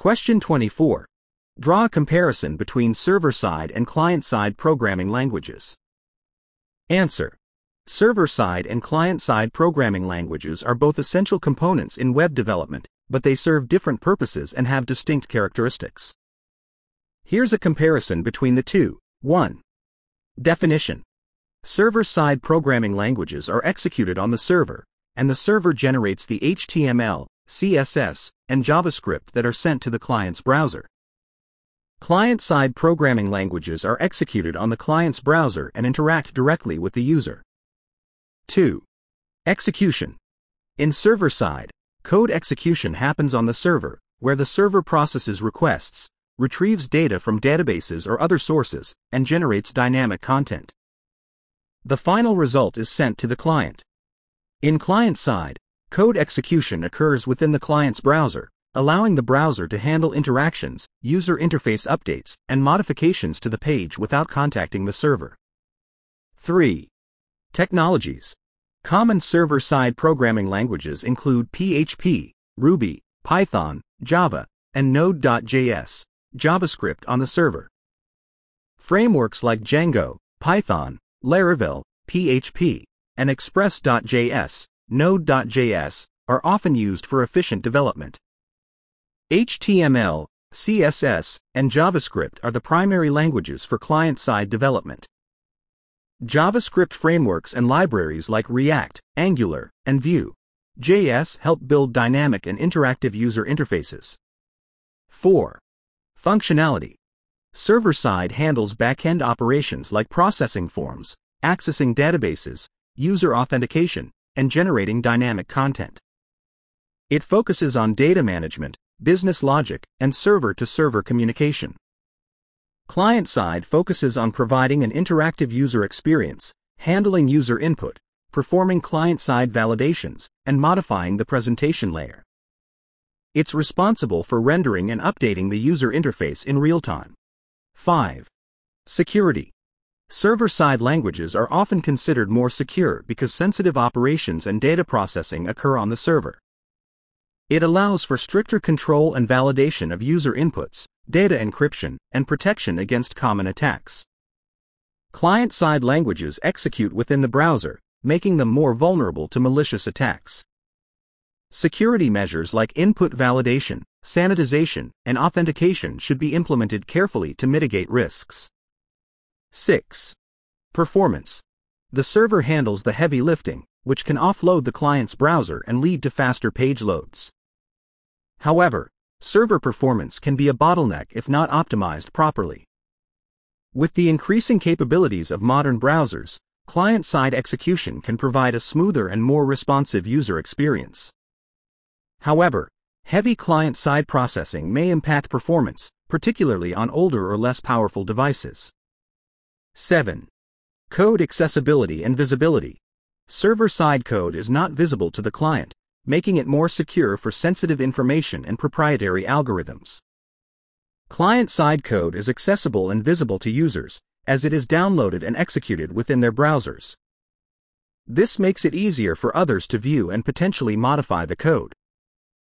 Question 24. Draw a comparison between server-side and client-side programming languages. Answer. Server-side and client-side programming languages are both essential components in web development, but they serve different purposes and have distinct characteristics. Here's a comparison between the two. 1. Definition. Server-side programming languages are executed on the server, and the server generates the HTML, CSS, and JavaScript that are sent to the client's browser. Client-side programming languages are executed on the client's browser and interact directly with the user. 2. Execution. In server-side, code execution happens on the server, where the server processes requests, retrieves data from databases or other sources, and generates dynamic content. The final result is sent to the client. In client-side, code execution occurs within the client's browser, allowing the browser to handle interactions, user interface updates, and modifications to the page without contacting the server. 3. Technologies. Common server-side programming languages include PHP, Ruby, Python, Java, and Node.js, JavaScript on the server. Frameworks like Django, Python, Laravel, PHP, and Express.js, Node.js, are often used for efficient development. HTML, CSS, and JavaScript are the primary languages for client-side development. JavaScript frameworks and libraries like React, Angular, and Vue.js help build dynamic and interactive user interfaces. 4. Functionality. Server-side handles back-end operations like processing forms, accessing databases, user authentication, and generating dynamic content. It focuses on data management, business logic, and server-to-server communication. Client-side focuses on providing an interactive user experience, handling user input, performing client-side validations, and modifying the presentation layer. It's responsible for rendering and updating the user interface in real time. 5. Security. Server-side languages are often considered more secure because sensitive operations and data processing occur on the server. It allows for stricter control and validation of user inputs, data encryption, and protection against common attacks. Client-side languages execute within the browser, making them more vulnerable to malicious attacks. Security measures like input validation, sanitization, and authentication should be implemented carefully to mitigate risks. 6. Performance. The server handles the heavy lifting, which can offload the client's browser and lead to faster page loads. However, server performance can be a bottleneck if not optimized properly. With the increasing capabilities of modern browsers, client-side execution can provide a smoother and more responsive user experience. However, heavy client-side processing may impact performance, particularly on older or less powerful devices. 7. Code accessibility and visibility. Server-side code is not visible to the client, making it more secure for sensitive information and proprietary algorithms. Client-side code is accessible and visible to users, as it is downloaded and executed within their browsers. This makes it easier for others to view and potentially modify the code.